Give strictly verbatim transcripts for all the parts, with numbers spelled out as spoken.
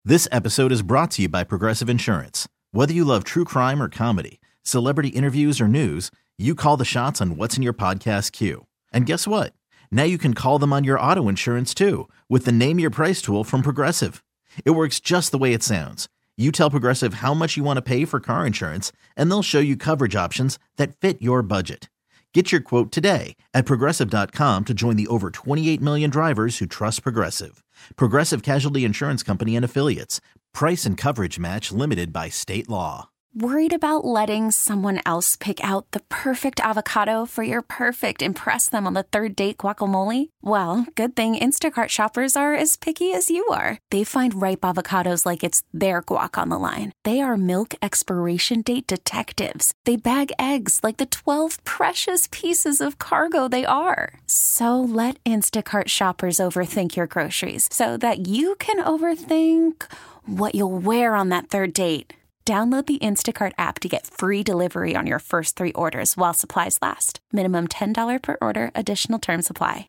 This episode is brought to you by Progressive Insurance. Whether you love true crime or comedy, celebrity interviews or news, you call the shots on what's in your podcast queue. And guess what? Now you can call them on your auto insurance too with the Name Your Price tool from Progressive. It works just the way it sounds. You tell Progressive how much you want to pay for car insurance, and they'll show you coverage options that fit your budget. Get your quote today at Progressive dot com to join the over twenty-eight million drivers who trust Progressive. Progressive Casualty Insurance Company and Affiliates. Price and coverage match limited by state law. Worried about letting someone else pick out the perfect avocado for your perfect impress them on the third date guacamole? Well, good thing Instacart shoppers are as picky as you are. They find ripe avocados like it's their guac on the line. They are milk expiration date detectives. They bag eggs like the twelve precious pieces of cargo they are. So let Instacart shoppers overthink your groceries so that you can overthink what you'll wear on that third date. Download the Instacart app to get free delivery on your first three orders while supplies last. Minimum ten dollars per order. Additional terms apply.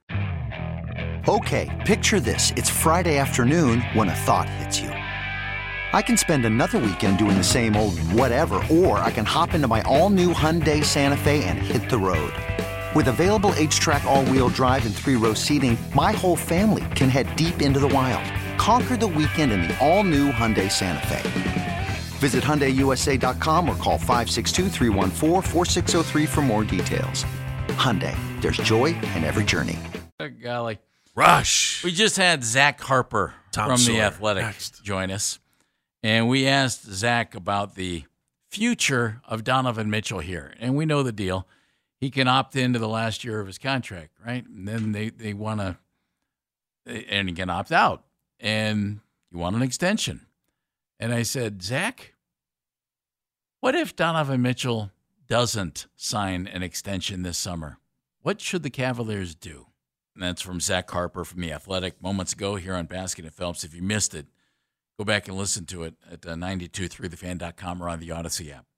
Okay, picture this. It's Friday afternoon when a thought hits you. I can spend another weekend doing the same old whatever, or I can hop into my all-new Hyundai Santa Fe and hit the road. With available H-Track all-wheel drive and three-row seating, my whole family can head deep into the wild. Conquer the weekend in the all-new Hyundai Santa Fe. Visit Hyundai U S A dot com or call five six two, three one four, four six zero three for more details. Hyundai, there's joy in every journey. Golly. Rush. We just had Zach Harper Tom from Sawyer. The Athletic Next. join us, and we asked Zach about the future of Donovan Mitchell here. And we know the deal. He can opt into the last year of his contract, right? And then they, they want to, and he can opt out. And you want an extension. And I said, Zach, what if Donovan Mitchell doesn't sign an extension this summer? What should the Cavaliers do? And that's from Zach Harper from The Athletic moments ago here on Basket and Phelps. If you missed it, go back and listen to it at uh, ninety-two point three the fan dot com or on the Odyssey app.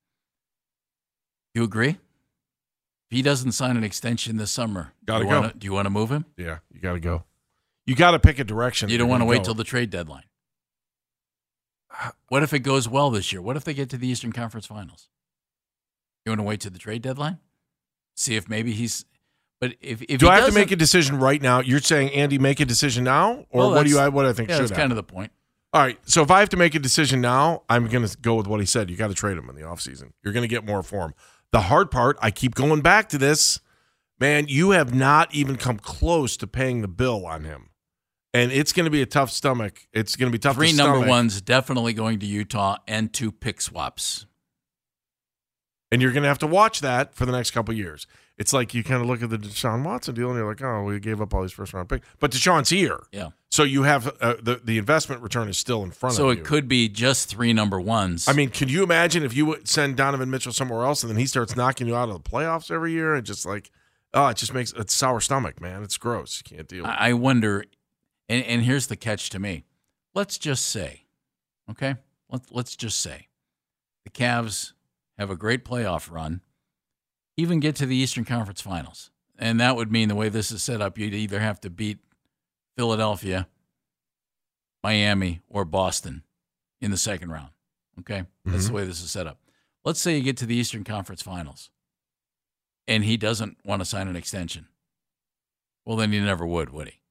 You agree? If he doesn't sign an extension this summer, Gotta do you go. wanna, do you want to move him? Yeah, you got to go. You got to pick a direction. You don't want to wait go. till the trade deadline. What if it goes well this year? What if they get to the Eastern Conference Finals? You want to wait till the trade deadline? See if maybe he's. But if, if do he I have to doesn't- make a decision right now? You're saying, Andy, make a decision now, or Well, what do you? that's- What I think Yeah, should that's happen? kind of the point. All right. So if I have to make a decision now, I'm going to go with what he said. You got to trade him in the offseason. You're going to get more for him. The hard part, I keep going back to this, man. You have not even come close to paying the bill on him. And it's going to be a tough stomach. It's going to be tough Three to number stomach. ones definitely going to Utah and two pick swaps. And you're going to have to watch that for the next couple of years. It's like you kind of look at the Deshaun Watson deal and you're like, oh, we gave up all these first round picks. But Deshaun's here. Yeah. So you have uh, the, the investment return is still in front So of you. it could be just three number ones. I mean, can you imagine if you would send Donovan Mitchell somewhere else and then he starts knocking you out of the playoffs every year and just like, oh, it just makes it's sour stomach, man. It's gross. You can't deal with it. I wonder, and, and here's the catch to me. Let's just say, okay, Let, let's just say the Cavs have a great playoff run, even get to the Eastern Conference Finals. And that would mean the way this is set up, you'd either have to beat Philadelphia, Miami, or Boston in the second round. Okay? That's Mm-hmm. the way this is set up. Let's say you get to the Eastern Conference Finals and he doesn't want to sign an extension. Well, then he never would, would he?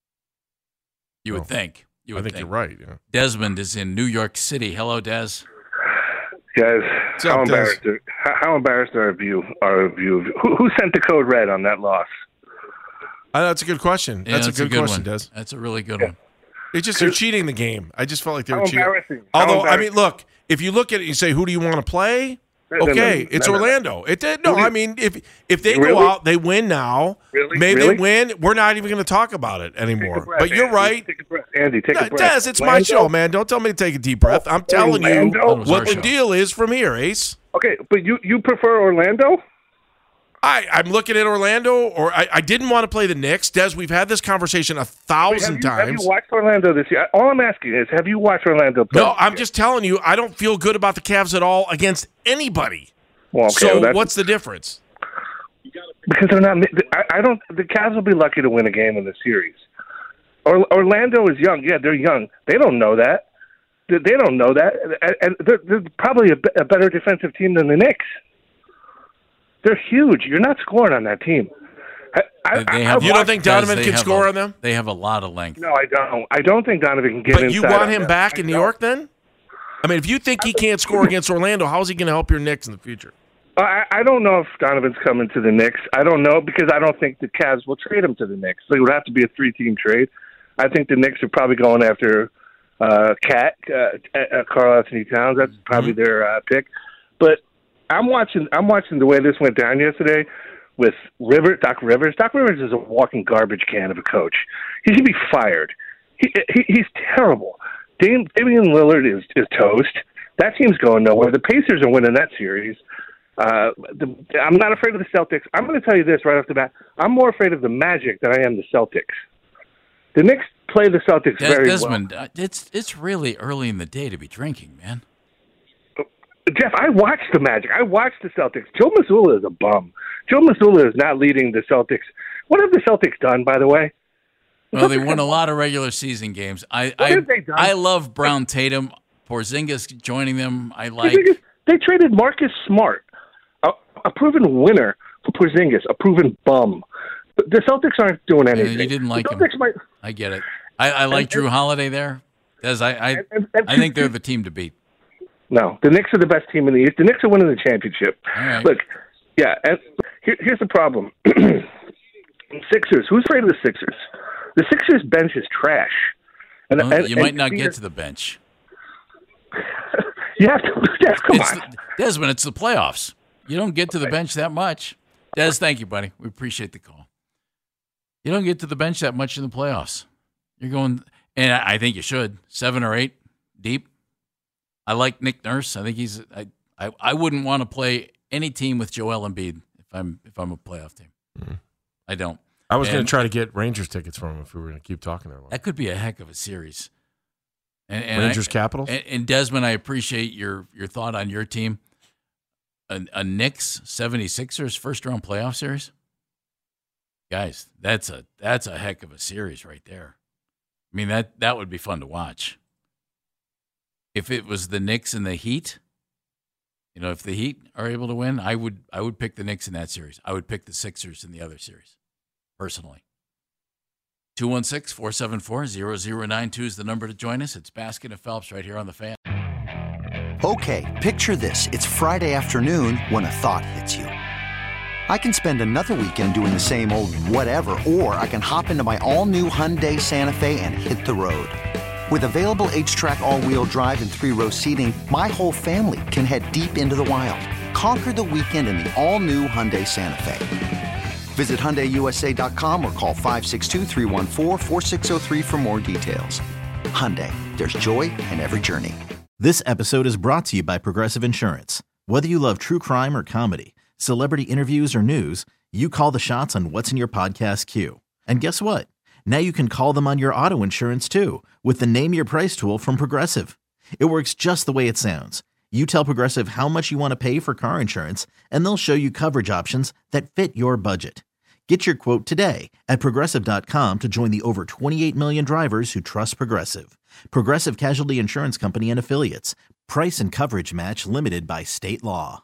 You would No. think. You I would think, think. you're right. Yeah. Desmond is in New York City. Hello, Des. Guys, up, how Des? embarrassed are, how, how embarrassed are you? Are you? Who, who sent the code red on that loss? Uh, that's a good question. Yeah, that's, a good, question, one. Des. That's a really good Yeah. one. It's just they're cheating the game. I just felt like they were How cheating. embarrassing. How Although, I embarrassing. mean, look, if you look at it, you say, who do you want to play? No, no, Okay, no, it's no, no, no. Orlando. It did. No, Really? I mean, if if they Really? go out, they win now. Really? Maybe Really? they win. We're not even going to talk about it Take a anymore. breath, But you're Andy. right. Take a breath. Andy, take No, a breath. Des, it's my Orlando? show, man. Don't tell me to take a deep breath. I'm telling you Orlando? That was our what the show. deal is from here, Ace. Okay, but you, you prefer Orlando? I, I'm looking at Orlando, or I, I didn't want to play the Knicks. Des, we've had this conversation a Wait, thousand have you, Have times. you watched Orlando this year? All I'm asking is, have you watched Orlando play? No, I'm just telling you, I don't feel good about the Cavs at all against anybody. Well, okay, so well, that's- what's the difference? Because they're not. I, I don't. The Cavs will be lucky to win a game in the series. Or, Orlando is young. Yeah, they're young. They don't know that. They they don't know that, and they're, they're probably a, a better defensive team than the Knicks. They're huge. You're not scoring on that team. I, they have, you don't think Donovan can score a, on them? They have a lot of length. No, I don't. I don't think Donovan can get but inside. But you want him them. back in New York then? I mean, if you think he can't score against Orlando, how is he going to help your Knicks in the future? I, I don't know if Donovan's coming to the Knicks. I don't know because I don't think the Cavs will trade him to the Knicks. So it would have to be a three-team trade. I think the Knicks are probably going after uh, Cat, uh, uh, Karl Anthony Towns. That's probably mm-hmm. their uh, pick. But I'm watching. I'm watching the way this went down yesterday with Rivers, Doc Rivers. Doc Rivers is a walking garbage can of a coach. He should be fired. He, he, he's terrible. Dame, Damian Lillard is, is toast. That team's going nowhere. The Pacers are winning that series. Uh, the, I'm not afraid of the Celtics. I'm going to tell you this right off the bat. I'm more afraid of the Magic than I am the Celtics. The Knicks play the Celtics Des- very Desmond, well. Uh, it's it's really early in the day to be drinking, man. Jeff, I watched the Magic. I watched the Celtics. Joe Mazzulla is a bum. Joe Mazzulla is not leading the Celtics. What have the Celtics done, by the way? Well, they won a lot of regular season games. I what I, have they done? I love Brown Tatum. Porzingis joining them, I like. Porzingis, they traded Marcus Smart, a, a proven winner, for Porzingis, a proven bum. But the Celtics aren't doing anything. Yeah, you didn't like him. Might, I get it. I, I like and, Jrue Holiday there. Des, I I, and, and, and I think they're the team to beat. No, the Knicks are the best team in the East. The Knicks are winning the championship. All right. Look, yeah, and here, here's the problem. Sixers, who's afraid of the Sixers? The Sixers bench is trash. And, well, and you might and not Peter, get to the bench. You have to, Jeff, come it's on. The, Desmond, it's the playoffs. You don't get to the bench that much. Des, thank you, buddy. We appreciate the call. You don't get to the bench that much in the playoffs. You're going, and I, I think you should, seven or eight deep. I like Nick Nurse. I think he's. I. I, I wouldn't want to play any team with Joel Embiid if I'm if I'm a playoff team. Mm-hmm. I don't. I was going to try to get Rangers tickets from him if we were going to keep talking there. That could be a heck of a series. And, and Rangers I, Capitals. And, and Desmond, I appreciate your your thought on your team. A, a Knicks seventy-sixers first round playoff series. Guys, that's a that's a heck of a series right there. I mean that that would be fun to watch. If it was the Knicks and the Heat, you know, if the Heat are able to win, I would I would pick the Knicks in that series. I would pick the Sixers in the other series, personally. two one six, four seven four, zero zero nine two is the number to join us. It's Baskin and Phelps right here on The Fan. Okay, picture this. It's Friday afternoon when a thought hits you. I can spend another weekend doing the same old whatever, or I can hop into my all-new Hyundai Santa Fe and hit the road. With available H-Track all-wheel drive and three-row seating, my whole family can head deep into the wild. Conquer the weekend in the all-new Hyundai Santa Fe. Visit Hyundai U S A dot com or call five six two, three one four, four six zero three for more details. Hyundai, there's joy in every journey. This episode is brought to you by Progressive Insurance. Whether you love true crime or comedy, celebrity interviews or news, you call the shots on what's in your podcast queue. And guess what? Now you can call them on your auto insurance too with the Name Your Price tool from Progressive. It works just the way it sounds. You tell Progressive how much you want to pay for car insurance, and they'll show you coverage options that fit your budget. Get your quote today at Progressive dot com to join the over twenty-eight million drivers who trust Progressive. Progressive Casualty Insurance Company and Affiliates. Price and coverage match limited by state law.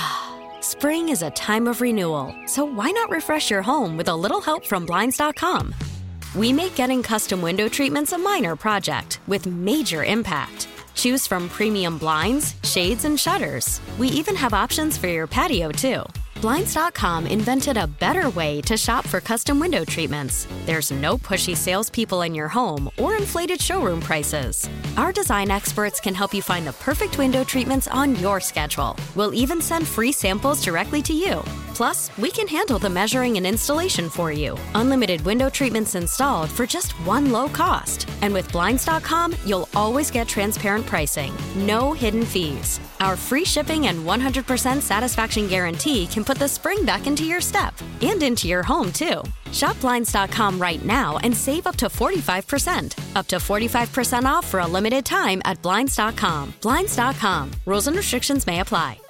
Spring is a time of renewal, so why not refresh your home with a little help from Blinds dot com? We make getting custom window treatments a minor project with major impact. Choose from premium blinds, shades, and shutters. We even have options for your patio, too. Blinds dot com invented a better way to shop for custom window treatments. There's no pushy salespeople in your home or inflated showroom prices. Our design experts can help you find the perfect window treatments on your schedule. We'll even send free samples directly to you. Plus, we can handle the measuring and installation for you. Unlimited window treatments installed for just one low cost. And with Blinds dot com, you'll always get transparent pricing. No hidden fees. Our free shipping and one hundred percent satisfaction guarantee can put the spring back into your step and into your home, too. Shop Blinds dot com right now and save up to forty-five percent. Up to forty-five percent off for a limited time at Blinds dot com. Blinds dot com. Rules and restrictions may apply.